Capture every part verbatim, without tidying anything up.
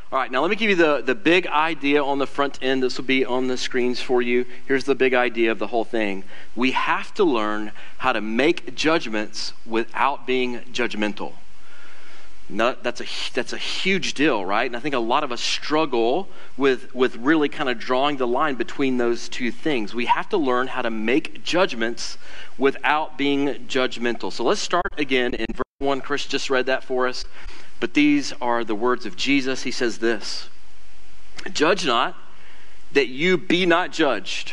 All right, now let me give you the, the big idea on the front end. This will be on the screens for you. Here's the big idea of the whole thing. We have to learn how to make judgments without being judgmental. No, that's a that's a huge deal, right? And I think a lot of us struggle with, with really kind of drawing the line between those two things. We have to learn how to make judgments without being judgmental. So let's start again in verse one. Chris just read that for us. But these are the words of Jesus. He says this, "Judge not, that you be not judged.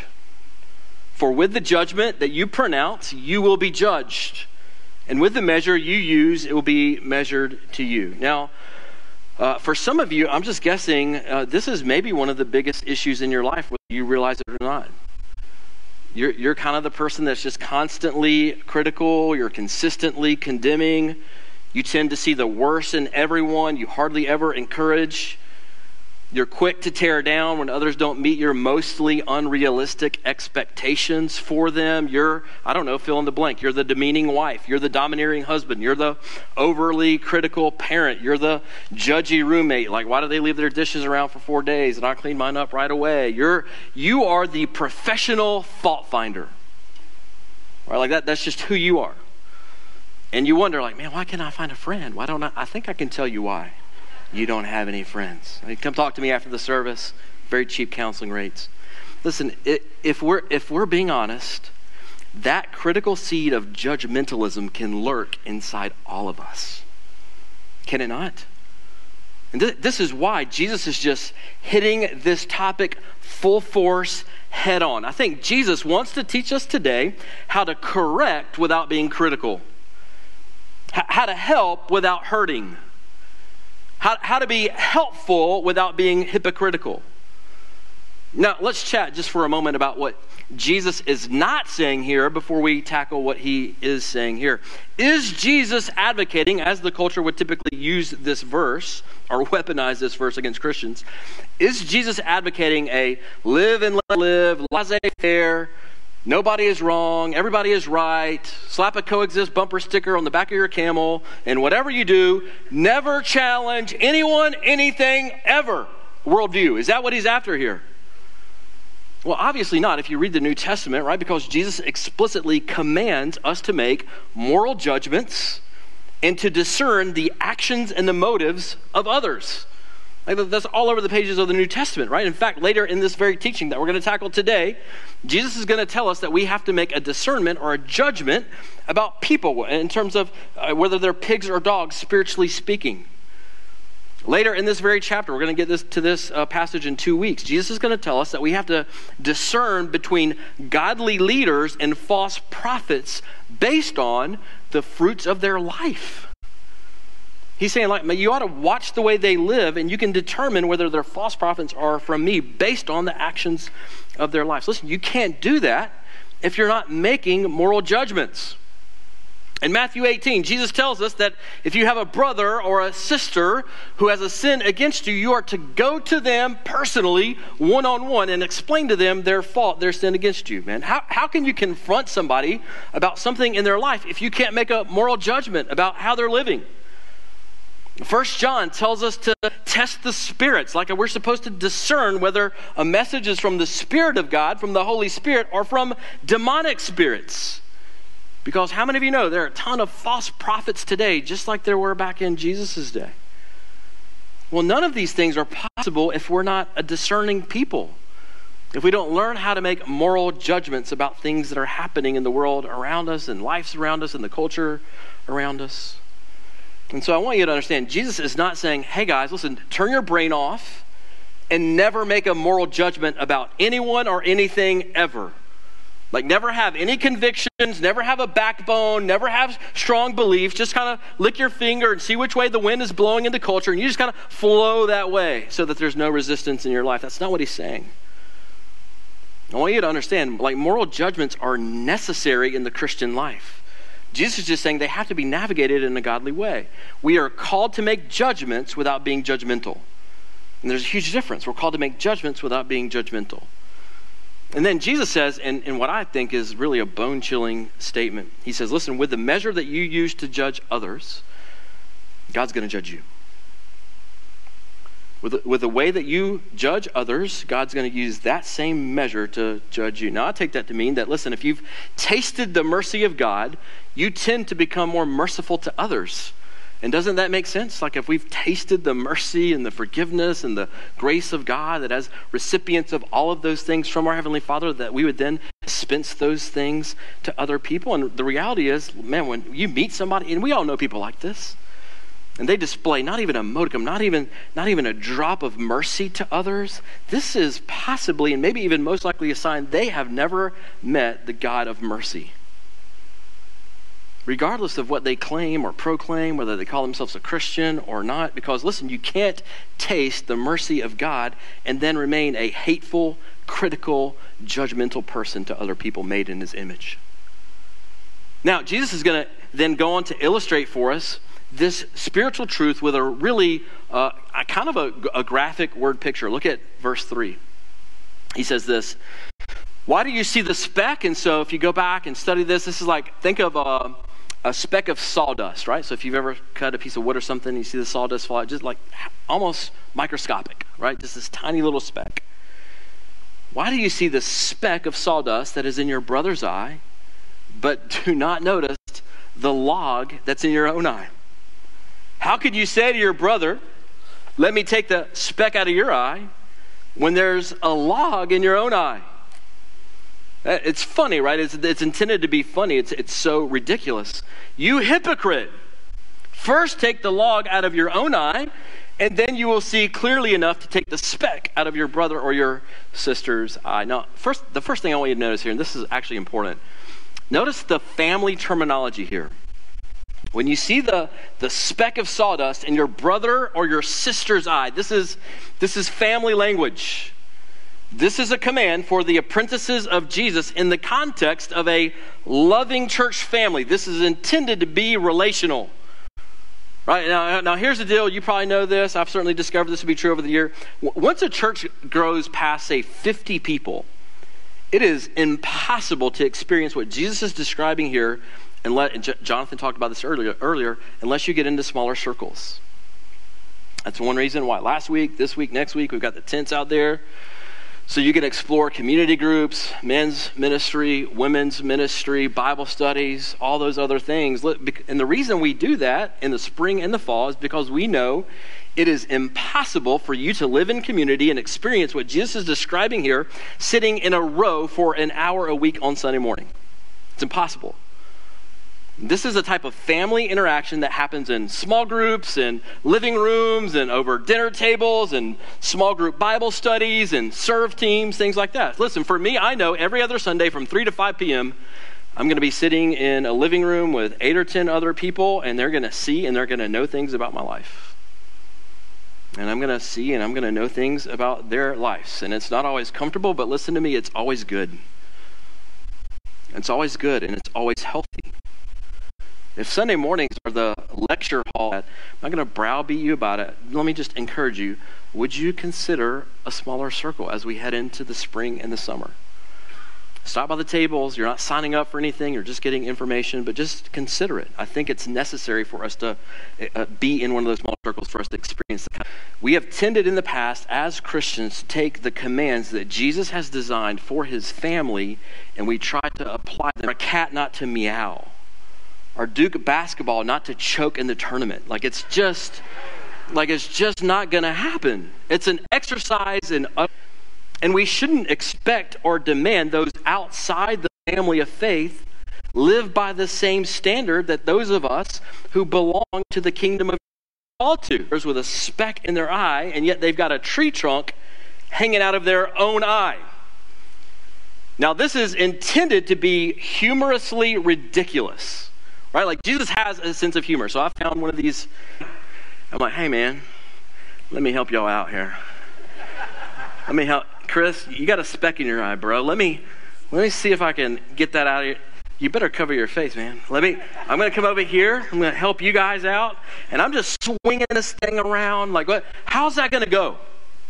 For with the judgment that you pronounce, you will be judged. And with the measure you use, it will be measured to you." Now, uh, for some of you, I'm just guessing, uh, this is maybe one of the biggest issues in your life, whether you realize it or not. You're, you're kind of the person that's just constantly critical. You're consistently condemning. You tend to see the worst in everyone. You hardly ever encourage. You're quick to tear down when others don't meet your mostly unrealistic expectations for them. You're, I don't know, fill in the blank. You're the demeaning wife. You're the domineering husband. You're the overly critical parent. You're the judgy roommate. Like, why do they leave their dishes around for four days and I clean mine up right away? You're, you are the professional fault finder. Right? Like that, that's just who you are. And you wonder, like, man, why can't I find a friend? Why don't I? I think I can tell you why. You don't have any friends. I mean, come talk to me after the service. Very cheap counseling rates. Listen, it, if we're if we're being honest, that critical seed of judgmentalism can lurk inside all of us. Can it not? And th- this is why Jesus is just hitting this topic full force, head on. I think Jesus wants to teach us today how to correct without being critical. H- how to help without hurting. How, how to be helpful without being hypocritical. Now, let's chat just for a moment about what Jesus is not saying here before we tackle what he is saying here. Is Jesus advocating, as the culture would typically use this verse or weaponize this verse against Christians, is Jesus advocating a live and let live, laissez-faire, nobody is wrong, everybody is right, slap a coexist bumper sticker on the back of your camel, and whatever you do, never challenge anyone, anything, ever worldview? Is that what he's after here? Well, obviously not if you read the New Testament, right? Because Jesus explicitly commands us to make moral judgments and to discern the actions and the motives of others. Like, that's all over the pages of the New Testament, right? In fact, later in this very teaching that we're going to tackle today, Jesus is going to tell us that we have to make a discernment or a judgment about people in terms of uh, whether they're pigs or dogs, spiritually speaking. Later in this very chapter, we're going to get this to this uh, passage in two weeks. Jesus is going to tell us that we have to discern between godly leaders and false prophets based on the fruits of their life. He's saying, like, you ought to watch the way they live, and you can determine whether their false prophets are from me based on the actions of their lives. Listen, you can't do that if you're not making moral judgments. In Matthew eighteen, Jesus tells us that if you have a brother or a sister who has a sin against you, you are to go to them personally, one-on-one, and explain to them their fault, their sin against you, man. How, how can you confront somebody about something in their life if you can't make a moral judgment about how they're living? First John tells us to test the spirits, like we're supposed to discern whether a message is from the Spirit of God, from the Holy Spirit, or from demonic spirits. Because how many of you know there are a ton of false prophets today, just like there were back in Jesus' day? Well, none of these things are possible if we're not a discerning people. If we don't learn how to make moral judgments about things that are happening in the world around us and lives around us and the culture around us. And so I want you to understand, Jesus is not saying, hey guys, listen, turn your brain off and never make a moral judgment about anyone or anything ever. Like, never have any convictions, never have a backbone, never have strong beliefs. Just kind of lick your finger and see which way the wind is blowing in the culture, and you just kind of flow that way so that there's no resistance in your life. That's not what he's saying. I want you to understand, like, moral judgments are necessary in the Christian life. Jesus is just saying they have to be navigated in a godly way. We are called to make judgments without being judgmental. And there's a huge difference. We're called to make judgments without being judgmental. And then Jesus says, in, in what I think is really a bone-chilling statement, he says, listen, with the measure that you use to judge others, God's going to judge you. With the, with the way that you judge others, God's going to use that same measure to judge you. Now, I take that to mean that, listen, if you've tasted the mercy of God, you tend to become more merciful to others. And doesn't that make sense? Like if we've tasted the mercy and the forgiveness and the grace of God, that as recipients of all of those things from our Heavenly Father, that we would then dispense those things to other people. And the reality is, man, when you meet somebody, and we all know people like this, and they display not even a modicum, not even, not even a drop of mercy to others, this is possibly, and maybe even most likely, a sign they have never met the God of mercy. Regardless of what they claim or proclaim, whether they call themselves a Christian or not, because listen, you can't taste the mercy of God and then remain a hateful, critical, judgmental person to other people made in his image. Now, Jesus is going to then go on to illustrate for us this spiritual truth with a really uh, a kind of a, a graphic word picture. Look at verse three. He says this, why do you see the speck? And so if you go back and study this, this is like, think of a, a speck of sawdust, right? So if you've ever cut a piece of wood or something, you see the sawdust fall out, just like almost microscopic, right? Just this tiny little speck. Why do you see the speck of sawdust that is in your brother's eye, but do not notice the log that's in your own eye? How could you say to your brother, let me take the speck out of your eye, when there's a log in your own eye? It's funny, right? It's, it's intended to be funny. It's, it's so ridiculous. You hypocrite! First take the log out of your own eye, and then you will see clearly enough to take the speck out of your brother or your sister's eye. Now, first, the first thing I want you to notice here, and this is actually important, notice the family terminology here. When you see the, the speck of sawdust in your brother or your sister's eye, this is, this is family language. This is a command for the apprentices of Jesus in the context of a loving church family. This is intended to be relational. Right? Now, now here's the deal. You probably know this. I've certainly discovered this to be true over the year. Once a church grows past, say, fifty people, it is impossible to experience what Jesus is describing here, and let, and Jonathan talked about this earlier, earlier, unless you get into smaller circles. That's one reason why last week, this week, next week, we've got the tents out there. So you can explore community groups, men's ministry, women's ministry, Bible studies, all those other things. And the reason we do that in the spring and the fall is because we know it is impossible for you to live in community and experience what Jesus is describing here, sitting in a row for an hour a week on Sunday morning. It's impossible. This is a type of family interaction that happens in small groups and living rooms and over dinner tables and small group Bible studies and serve teams, things like that. Listen, for me, I know every other Sunday from three to five p.m., I'm going to be sitting in a living room with eight or ten other people, and they're going to see and they're going to know things about my life. And I'm going to see and I'm going to know things about their lives. And it's not always comfortable, but listen to me, it's always good. It's always good and it's always healthy. If Sunday mornings are the lecture hall, I'm not going to browbeat you about it. Let me just encourage you. Would you consider a smaller circle as we head into the spring and the summer? Stop by the tables. You're not signing up for anything. You're just getting information, but just consider it. I think it's necessary for us to uh, be in one of those small circles for us to experience the kind. We have tended in the past as Christians to take the commands that Jesus has designed for his family and we try to apply them. For a cat not to meow. Or Duke basketball not to choke in the tournament. Like it's just, like it's just not going to happen. It's an exercise in, and we shouldn't expect or demand those outside the family of faith live by the same standard that those of us who belong to the kingdom of God are called to. There's with a speck in their eye, and yet they've got a tree trunk hanging out of their own eye. Now, this is intended to be humorously ridiculous. Right? Like Jesus has a sense of humor. So I found one of these. I'm like, hey man, let me help y'all out here. Let me help. Chris, you got a speck in your eye, bro. Let me let me see if I can get that out of you. You better cover your face, man. Let me, I'm going to come over here. I'm going to help you guys out. And I'm just swinging this thing around. Like, what? How's that going to go?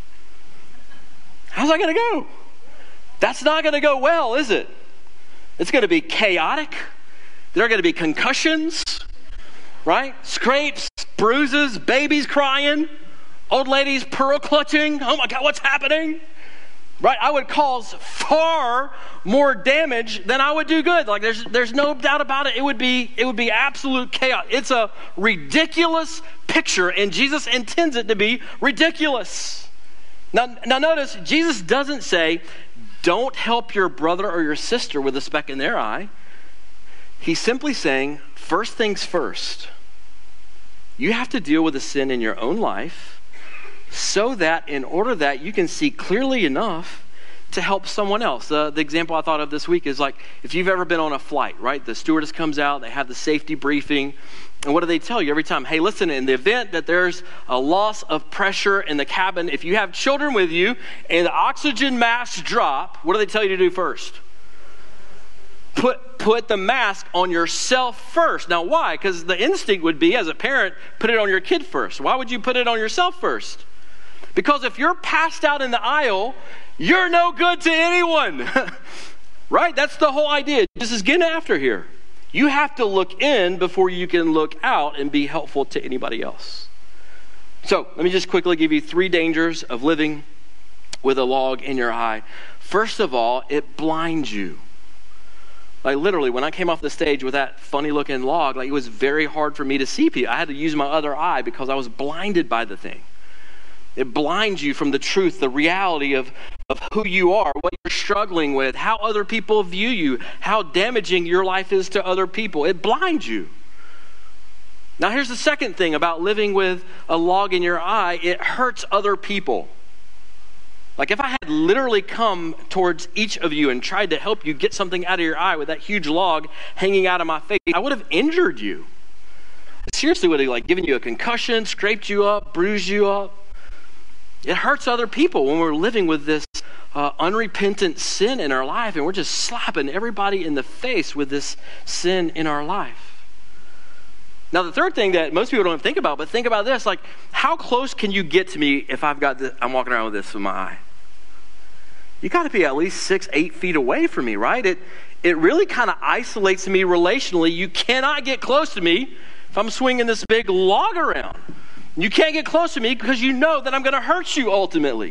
How's that going to go? That's not going to go well, is it? It's going to be chaotic. There are going to be concussions, right? Scrapes, bruises, babies crying, old ladies pearl clutching. Oh my God, what's happening? Right? I would cause far more damage than I would do good. Like there's there's no doubt about it. It would be it would be absolute chaos. It's a ridiculous picture, and Jesus intends it to be ridiculous. Now, now notice, Jesus doesn't say, don't help your brother or your sister with a speck in their eye. He's simply saying, first things first. You have to deal with the sin in your own life, so that in order that you can see clearly enough to help someone else. Uh, the example I thought of this week is like, if you've ever been on a flight, right? The stewardess comes out, they have the safety briefing, and what do they tell you every time? Hey, listen, in the event that there's a loss of pressure in the cabin, if you have children with you and the oxygen masks drop, what do they tell you to do first? Put put the mask on yourself first. Now, why? Because the instinct would be, as a parent, put it on your kid first. Why would you put it on yourself first? Because if you're passed out in the aisle, you're no good to anyone. Right? That's the whole idea. This is getting after here. You have to look in before you can look out and be helpful to anybody else. So let me just quickly give you three dangers of living with a log in your eye. First of all, it blinds you. Like literally, when I came off the stage with that funny looking log, like it was very hard for me to see people. I had to use my other eye because I was blinded by the thing. It blinds you from the truth, the reality of, of who you are, what you're struggling with, how other people view you, how damaging your life is to other people. It blinds you. Now here's the second thing about living with a log in your eye. It hurts other people. Like if I had literally come towards each of you and tried to help you get something out of your eye with that huge log hanging out of my face, I would have injured you. Seriously, would have like given you a concussion, scraped you up, bruised you up. It hurts other people when we're living with this uh, unrepentant sin in our life, and we're just slapping everybody in the face with this sin in our life. Now, the third thing that most people don't think about, but think about this, like how close can you get to me if I've got this, I'm walking around with this in my eye? You got to be at least six, eight feet away from me, right? It it really kind of isolates me relationally. You cannot get close to me if I'm swinging this big log around. You can't get close to me because you know that I'm going to hurt you ultimately.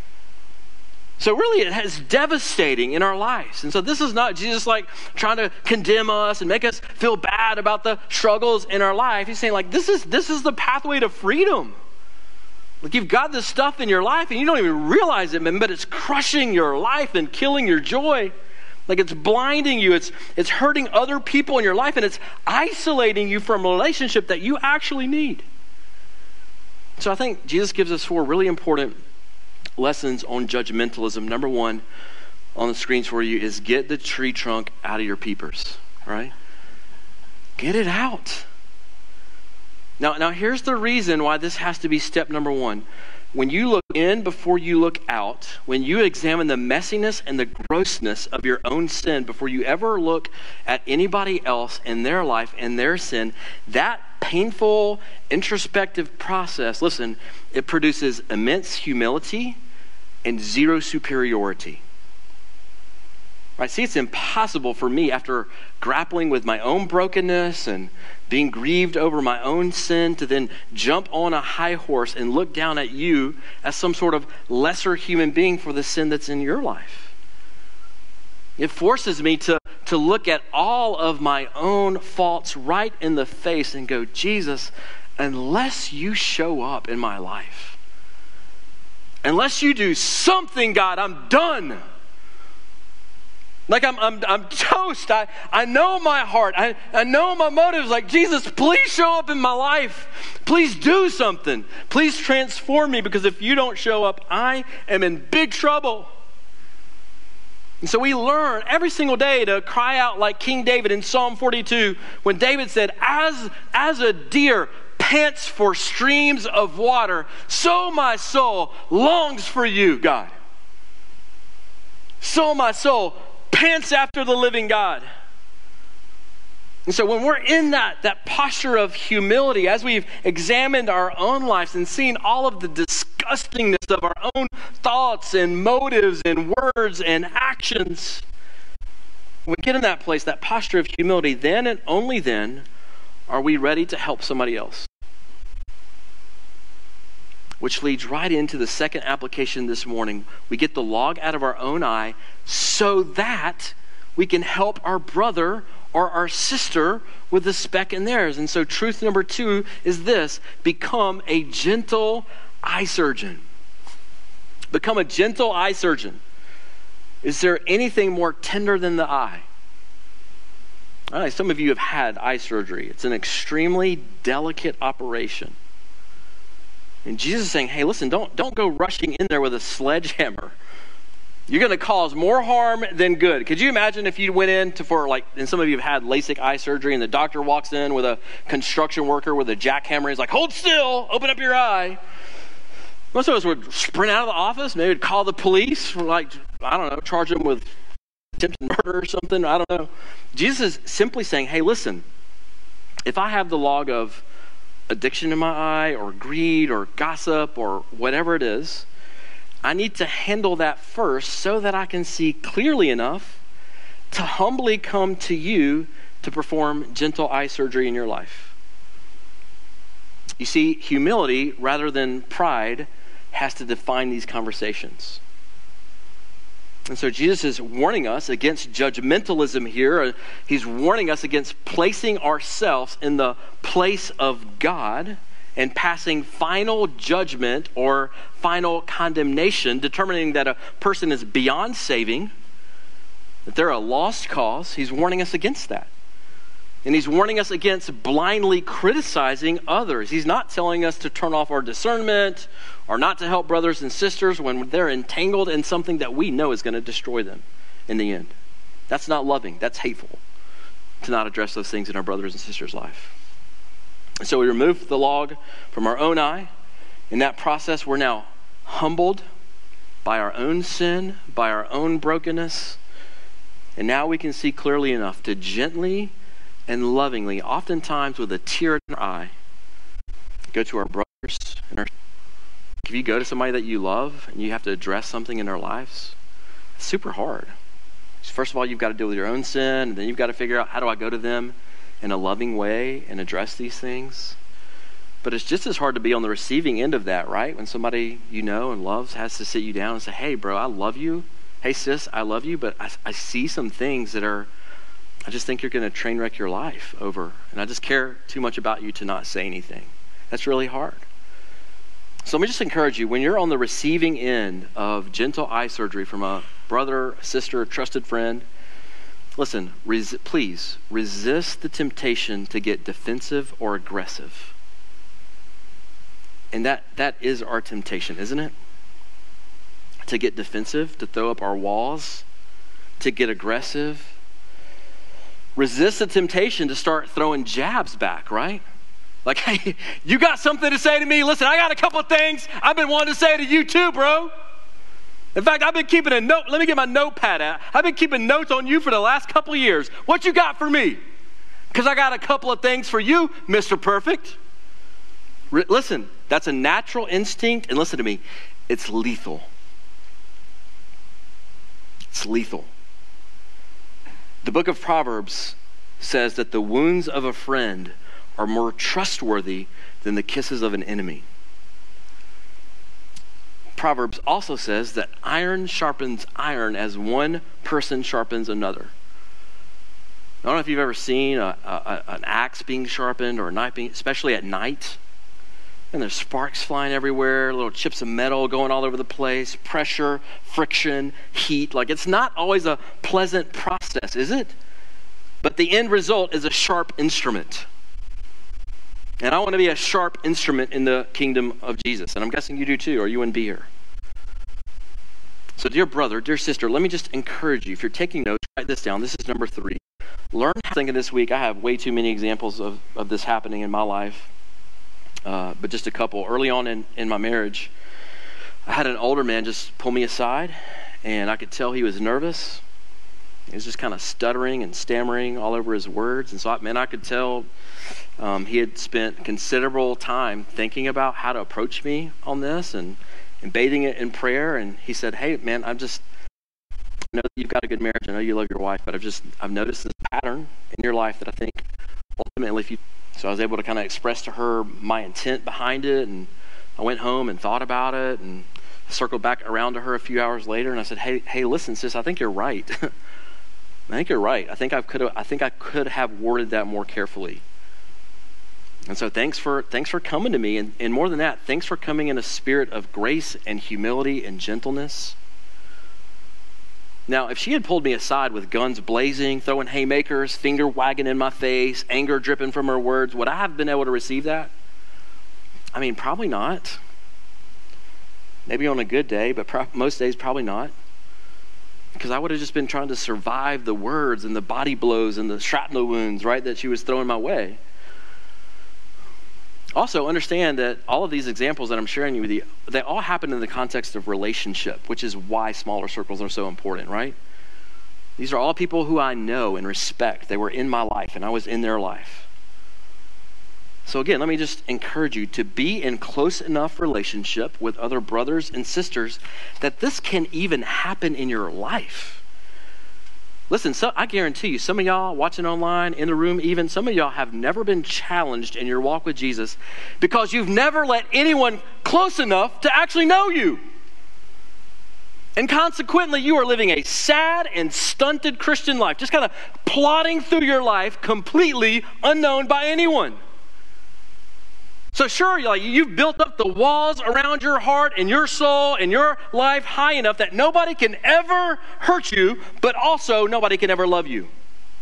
So really it is devastating in our lives. And so this is not Jesus like trying to condemn us and make us feel bad about the struggles in our life. He's saying like this is this is the pathway to freedom. Like you've got this stuff in your life and you don't even realize it, man, but it's crushing your life and killing your joy. Like it's blinding you. It's it's hurting other people in your life, and it's isolating you from a relationship that you actually need. So I think Jesus gives us four really important lessons on judgmentalism. Number one on the screens for you is get the tree trunk out of your peepers, right? Get it out. Now, now here's the reason why this has to be step number one. When you look in before you look out, when you examine the messiness and the grossness of your own sin before you ever look at anybody else in their life and their sin, that painful, introspective process, listen, it produces immense humility and zero superiority. Right? See, it's impossible for me after grappling with my own brokenness and being grieved over my own sin to then jump on a high horse and look down at you as some sort of lesser human being for the sin that's in your life. It forces me to, to look at all of my own faults right in the face and go, Jesus, unless you show up in my life, unless you do something, God, I'm done. Like I'm I'm I'm toast. I, I know my heart. I, I know my motives. Like, Jesus, please show up in my life. Please do something. Please transform me, because if you don't show up, I am in big trouble. And so we learn every single day to cry out like King David in Psalm forty-two, when David said, as, as a deer pants for streams of water, so my soul longs for you, God. So my soul pants after the living God. And so when we're in that, that posture of humility, as we've examined our own lives and seen all of the disgustingness of our own thoughts and motives and words and actions, when we get in that place, that posture of humility, then and only then are we ready to help somebody else. Which leads right into the second application this morning. We get the log out of our own eye so that we can help our brother or our sister with the speck in theirs. And so truth number two is this: become a gentle eye surgeon. Become a gentle eye surgeon. Is there anything more tender than the eye? All right, some of you have had eye surgery. It's an extremely delicate operation. And Jesus is saying, hey, listen, don't, don't go rushing in there with a sledgehammer. You're going to cause more harm than good. Could you imagine if you went in to for like, and some of you have had LASIK eye surgery, and the doctor walks in with a construction worker with a jackhammer. He's like, hold still, open up your eye. Most of us would sprint out of the office. Maybe would call the police, or like, I don't know, charge them with attempted murder or something. I don't know. Jesus is simply saying, hey, listen, if I have the log of addiction in my eye, or greed, or gossip, or whatever it is, I need to handle that first so that I can see clearly enough to humbly come to you to perform gentle eye surgery in your life. You see, humility rather than pride has to define these conversations. And so Jesus is warning us against judgmentalism here. He's warning us against placing ourselves in the place of God and passing final judgment or final condemnation, determining that a person is beyond saving, that they're a lost cause. He's warning us against that. And he's warning us against blindly criticizing others. He's not telling us to turn off our discernment or not to help brothers and sisters when they're entangled in something that we know is going to destroy them in the end. That's not loving. That's hateful to not address those things in our brothers and sisters' life. And so we remove the log from our own eye. In that process, we're now humbled by our own sin, by our own brokenness. And now we can see clearly enough to gently and lovingly, oftentimes with a tear in our eye, go to our brothers and our. If you go to somebody that you love and you have to address something in their lives, it's super hard. First of all, you've got to deal with your own sin, and then you've got to figure out, how do I go to them in a loving way and address these things? But it's just as hard to be on the receiving end of that, right? When somebody you know and loves has to sit you down and say, hey, bro, I love you. Hey, sis, I love you, but I, I see some things that are, I just think you're going to train wreck your life over. And I just care too much about you to not say anything. That's really hard. So let me just encourage you, when you're on the receiving end of gentle eye surgery from a brother, sister, trusted friend, listen, res- please resist the temptation to get defensive or aggressive. And that that is our temptation, isn't it? To get defensive, to throw up our walls, to get aggressive. Resist the temptation to start throwing jabs back, right? Like, hey, you got something to say to me? Listen, I got a couple of things I've been wanting to say to you too, bro. In fact, I've been keeping a note. Let me get my notepad out. I've been keeping notes on you for the last couple of years. What you got for me? Because I got a couple of things for you, Mister Perfect. R- listen, that's a natural instinct. And listen to me, it's lethal. It's lethal. The book of Proverbs says that the wounds of a friend are more trustworthy than the kisses of an enemy. Proverbs also says that iron sharpens iron as one person sharpens another. I don't know if you've ever seen a, a, an axe being sharpened or a knife being, especially at night. And there's sparks flying everywhere, little chips of metal going all over the place, pressure, friction, heat. Like, it's not always a pleasant process, is it? But the end result is a sharp instrument. And I want to be a sharp instrument in the kingdom of Jesus. And I'm guessing you do too, or you wouldn't be here. So dear brother, dear sister, let me just encourage you. If you're taking notes, write this down. This is number three. Learn how to think of this week. I have way too many examples of, of this happening in my life. Uh, but just a couple. Early on in, in my marriage, I had an older man just pull me aside, and I could tell he was nervous. He was just kind of stuttering and stammering all over his words. And so, I, man, I could tell um, he had spent considerable time thinking about how to approach me on this and, and bathing it in prayer. And he said, hey, man, I'm just, I know that you've got a good marriage. I know you love your wife, but I've just, I've noticed this pattern in your life that I think ultimately if you, so I was able to kind of express to her my intent behind it and I went home and thought about it and circled back around to her a few hours later, and I said, hey, hey, listen, sis, I think you're right. I think you're right. I think I could have, I think I could have worded that more carefully. And so thanks for thanks for coming to me. And, and more than that, thanks for coming in a spirit of grace and humility and gentleness. Now, if she had pulled me aside with guns blazing, throwing haymakers, finger wagging in my face, anger dripping from her words, would I have been able to receive that? I mean, probably not. Maybe on a good day, but pro- most days probably not. Because I would have just been trying to survive the words and the body blows and the shrapnel wounds, right, that she was throwing my way. Also, understand that all of these examples that I'm sharing with you, they all happen in the context of relationship, which is why smaller circles are so important, right? These are all people who I know and respect. They were in my life, and I was in their life. So again, let me just encourage you to be in close enough relationship with other brothers and sisters that this can even happen in your life. Listen, so I guarantee you, some of y'all watching online, in the room even, some of y'all have never been challenged in your walk with Jesus because you've never let anyone close enough to actually know you. And consequently, you are living a sad and stunted Christian life, just kind of plodding through your life completely unknown by anyone. So sure, like you've built up the walls around your heart and your soul and your life high enough that nobody can ever hurt you, but also nobody can ever love you.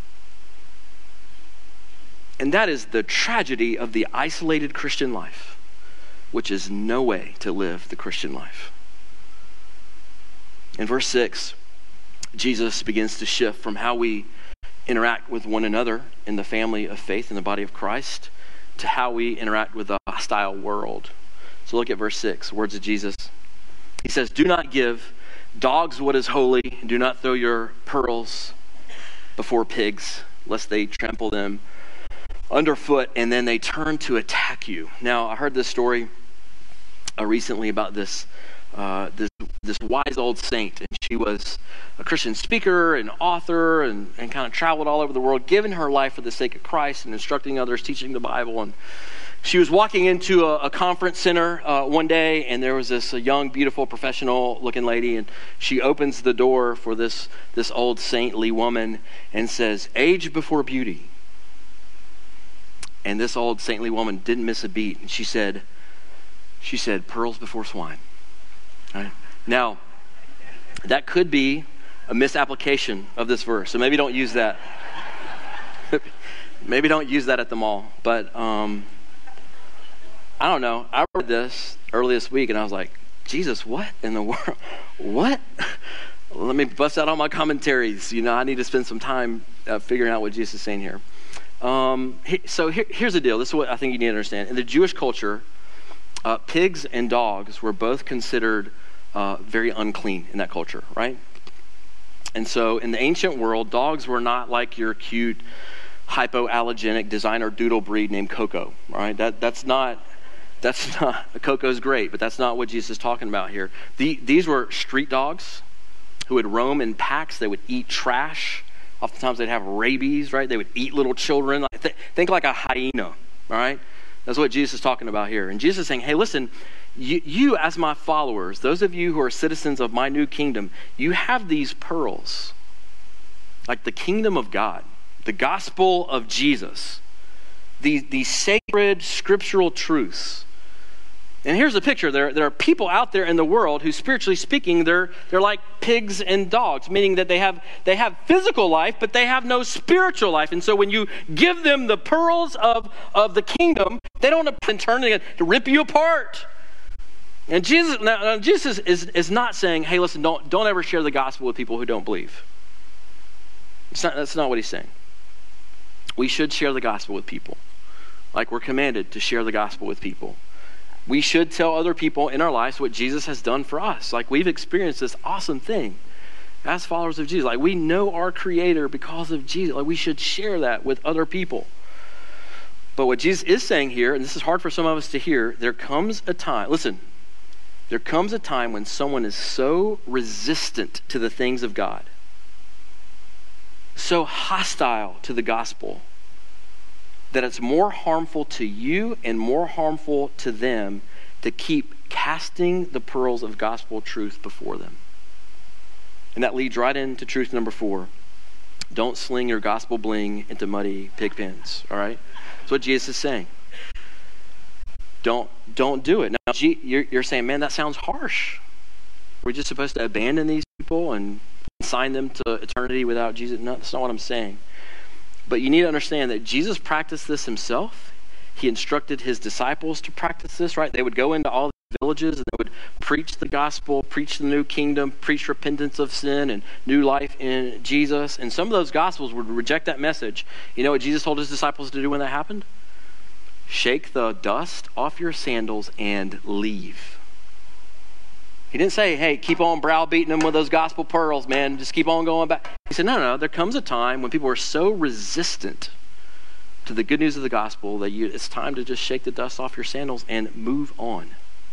And that is the tragedy of the isolated Christian life, which is no way to live the Christian life. In verse six, Jesus begins to shift from how we interact with one another in the family of faith in the body of Christ to how we interact with the hostile world. So look at verse six, words of Jesus. He says, do not give dogs what is holy, and do not throw your pearls before pigs, lest they trample them underfoot, and then they turn to attack you. Now, I heard this story uh, recently about this, uh, this this wise old saint, and she was a Christian speaker and author and, and kind of traveled all over the world, giving her life for the sake of Christ and instructing others, teaching the Bible. And she was walking into a, a conference center uh, one day, and there was this a young, beautiful, professional-looking lady, and she opens the door for this, this old saintly woman and says, age before beauty. And this old saintly woman didn't miss a beat, and she said, she said, pearls before swine. Right? Now, that could be a misapplication of this verse, so maybe don't use that. Maybe don't use that at the mall. But um, I don't know. I read this early this week, and I was like, Jesus, what in the world? What? Let me bust out all my commentaries. You know, I need to spend some time uh, figuring out what Jesus is saying here. Um, he, so here, here's the deal. This is what I think you need to understand. In the Jewish culture, uh, pigs and dogs were both considered Uh, very unclean in that culture, right? And so in the ancient world, dogs were not like your cute, hypoallergenic designer doodle breed named Coco, right? That that's not, that's not, Coco's great, but that's not what Jesus is talking about here. The, these were street dogs who would roam in packs. They would eat trash. Oftentimes they'd have rabies, right? They would eat little children. Like, th- think like a hyena, all right? That's what Jesus is talking about here. And Jesus is saying, hey, listen, You, you as my followers, those of you who are citizens of my new kingdom, you have these pearls, like the kingdom of God, the gospel of Jesus, these, these sacred scriptural truths. And here's the picture. There, there are people out there in the world who, spiritually speaking, they're they're like pigs and dogs, meaning that they have they have physical life, but they have no spiritual life. And so when you give them the pearls of, of the kingdom, they don't in turn to rip you apart. And Jesus, now, Jesus is, is not saying, hey, listen, don't, don't ever share the gospel with people who don't believe. It's not, that's not what he's saying. We should share the gospel with people. Like we're commanded to share the gospel with people. We should tell other people in our lives what Jesus has done for us. Like we've experienced this awesome thing as followers of Jesus. Like we know our Creator because of Jesus. Like we should share that with other people. But what Jesus is saying here, and this is hard for some of us to hear, there comes a time, listen, there comes a time when someone is so resistant to the things of God, so hostile to the gospel, that it's more harmful to you and more harmful to them to keep casting the pearls of gospel truth before them. And that leads right into truth number four. Don't sling your gospel bling into muddy pig pens, all right? That's what Jesus is saying. Don't, don't do it. Now, you're, you're saying, man, that sounds harsh. We're just supposed to abandon these people and sign them to eternity without Jesus? No, that's not what I'm saying. But you need to understand that Jesus practiced this himself. He instructed his disciples to practice this, right? They would go into all the villages and they would preach the gospel, preach the new kingdom, preach repentance of sin and new life in Jesus. And some of those gospels would reject that message. You know what Jesus told his disciples to do when that happened? Shake the dust off your sandals and leave. He didn't say, hey, keep on browbeating them with those gospel pearls, man. Just keep on going back. He said, no, no, there comes a time when people are so resistant to the good news of the gospel that you, it's time to just shake the dust off your sandals and move on.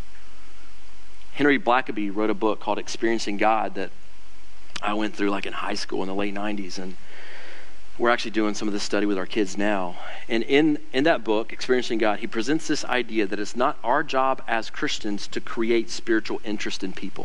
Henry Blackaby wrote a book called Experiencing God that I went through like in high school in the late nineties, and we're actually doing some of this study with our kids now. And in, in that book, Experiencing God, he presents this idea that it's not our job as Christians to create spiritual interest in people.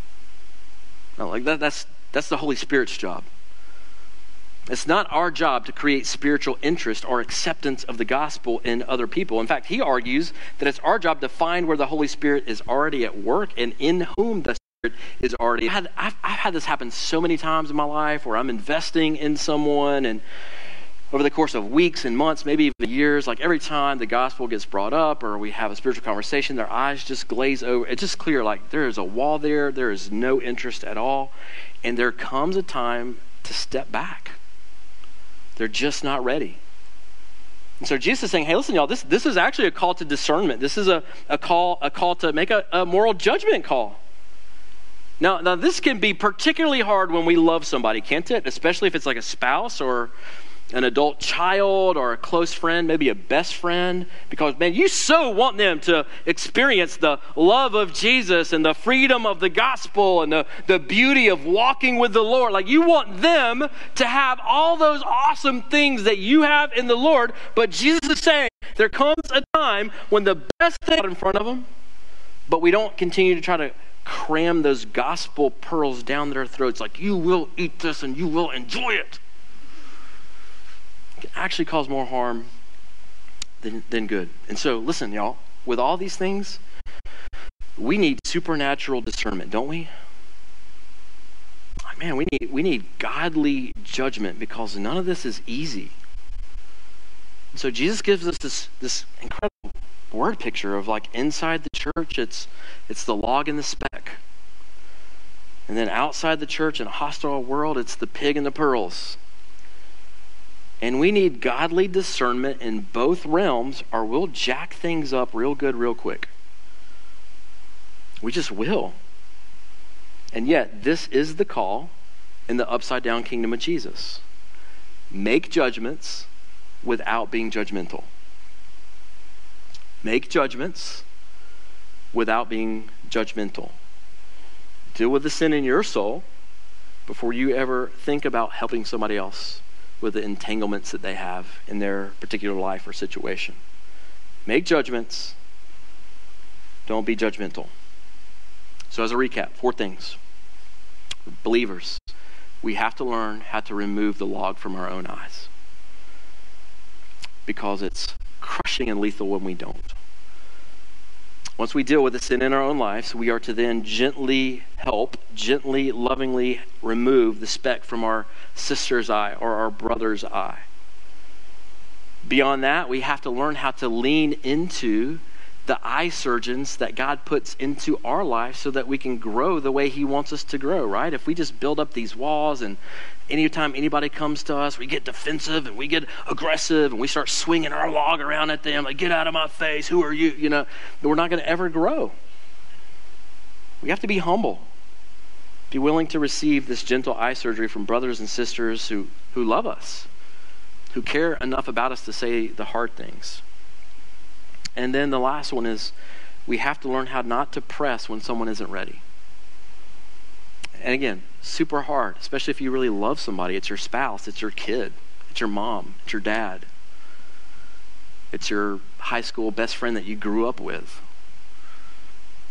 No, like that, that's that's the Holy Spirit's job. It's not our job to create spiritual interest or acceptance of the gospel in other people. In fact, he argues that it's our job to find where the Holy Spirit is already at work and in whom the Spirit is already. I've had, I've, I've had this happen so many times in my life where I'm investing in someone, and over the course of weeks and months, maybe even years, like every time the gospel gets brought up or we have a spiritual conversation, their eyes just glaze over. It's just clear, like there is a wall there. There is no interest at all. And there comes a time to step back. They're just not ready. And so Jesus is saying, hey, listen, y'all, this, this is actually a call to discernment. This is a, a call a call to make a, a moral judgment call. Now, now, this can be particularly hard when we love somebody, can't it? Especially if it's like a spouse or an adult child or a close friend, maybe a best friend, because, man, you so want them to experience the love of Jesus and the freedom of the gospel and the, the beauty of walking with the Lord. Like, you want them to have all those awesome things that you have in the Lord, but Jesus is saying there comes a time when the best thing is in front of them, but we don't continue to try to cram those gospel pearls down their throats like, you will eat this and you will enjoy it. Can actually cause more harm than, than good. And so, listen, y'all, with all these things, we need supernatural discernment, don't we? Man, we need we need godly judgment because none of this is easy. And so Jesus gives us this, this incredible word picture of like inside the church, it's it's the log and the speck. And then outside the church in a hostile world, it's the pig and the pearls. And we need godly discernment in both realms or we'll jack things up real good real quick. We just will. And yet, this is the call in the upside down kingdom of Jesus. Make judgments without being judgmental. Make judgments without being judgmental. Deal with the sin in your soul before you ever think about helping somebody else with the entanglements that they have in their particular life or situation. Make judgments. Don't be judgmental. So as a recap, four things. Believers, we have to learn how to remove the log from our own eyes because it's crushing and lethal when we don't. Once we deal with the sin in our own lives, we are to then gently help, gently, lovingly remove the speck from our sister's eye or our brother's eye. Beyond that, we have to learn how to lean into the eye surgeons that God puts into our life so that we can grow the way he wants us to grow, right? If we just build up these walls and anytime anybody comes to us, we get defensive and we get aggressive and we start swinging our log around at them, like, get out of my face, who are you? You know, we're not going to ever grow. We have to be humble. Be willing to receive this gentle eye surgery from brothers and sisters who, who love us, who care enough about us to say the hard things. And then the last one is we have to learn how not to press when someone isn't ready. And again, super hard, especially if you really love somebody. It's your spouse, it's your kid, it's your mom, it's your dad. It's your high school best friend that you grew up with.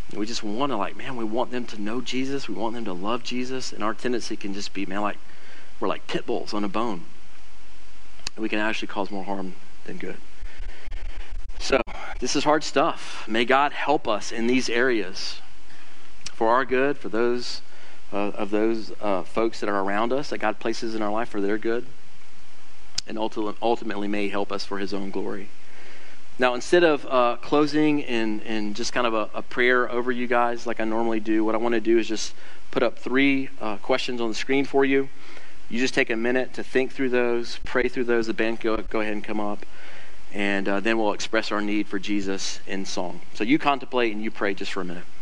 We just want to like, man, we want them to know Jesus. We want them to love Jesus. And our tendency can just be, man, like we're like pit bulls on a bone. And we can actually cause more harm than good. So this is hard stuff. May God help us in these areas for our good, for those uh, of those uh, folks that are around us that God places in our life for their good. And ultimately may He help us for His own glory. Now, instead of uh, closing and, and just kind of a, a prayer over you guys like I normally do, what I want to do is just put up three uh, questions on the screen for you. You just take a minute to think through those, pray through those. The band go, go ahead and come up. And uh, then we'll express our need for Jesus in song. So you contemplate and you pray just for a minute.